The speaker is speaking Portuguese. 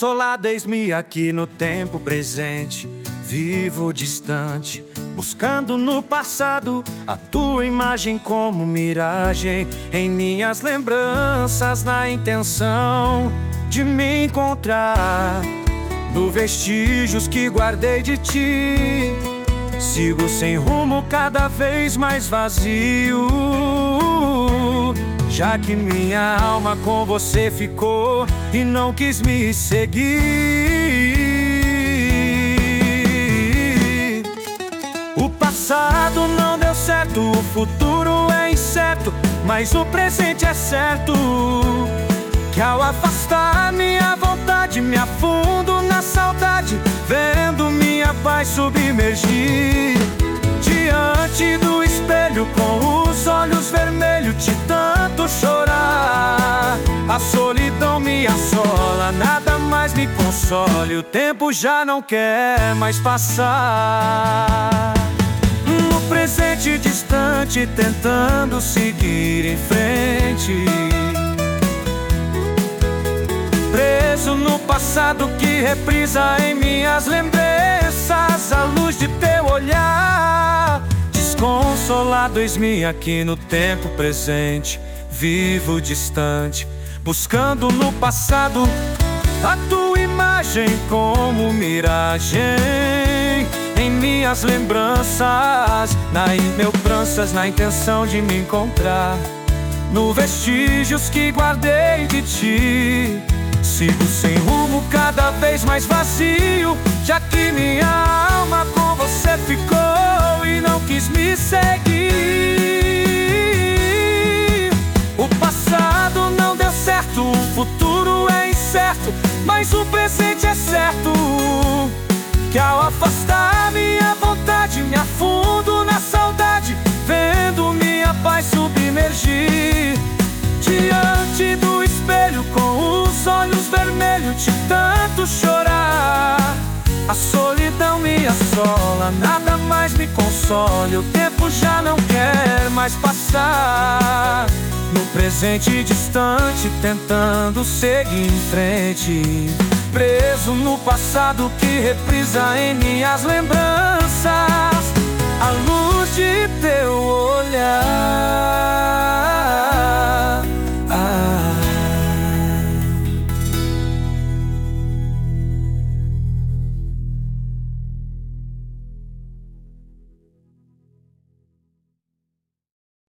Desconsolado, eis-me aqui no tempo presente, vivo distante, buscando no passado a tua imagem como miragem em minhas lembranças, na intenção de me encontrar no vestígios que guardei de ti. Sigo sem rumo, cada vez mais vazio, já que minha alma com você ficou e não quis me seguir. O passado não deu certo, o futuro é incerto, mas o presente é certo. Que ao afastar minha vontade, me afundo na saudade, vendo minha paz submergir. Diante do espelho com os olhos vermelhos, de tanto chorar, a solidão me assola, nada mais me console. O tempo já não quer mais passar. No presente distante, tentando seguir em frente, preso no passado que reprisa em minhas lembranças a luz de teu olhar. Desconsolado, eis-me aqui no tempo presente, vivo distante, buscando no passado a tua imagem como miragem em minhas lembranças, na intenção de me encontrar no vestígios que guardei de ti. Sigo sem rumo, cada vez mais vazio, já que minha alma com você ficou e não quis me seguir. O passado não deu certo, o futuro é incerto, mas o presente é certo. Que ao afastar minha vontade, me afundo na saudade, vendo minha paz submergir. Diante do espelho com os olhos vermelhos, de tanto chorar, a solidão me assola, nada mais me console. O tempo já não quer mais passar. No presente distante, tentando seguir em frente, preso no passado que reprisa em minhas lembranças a luz de teu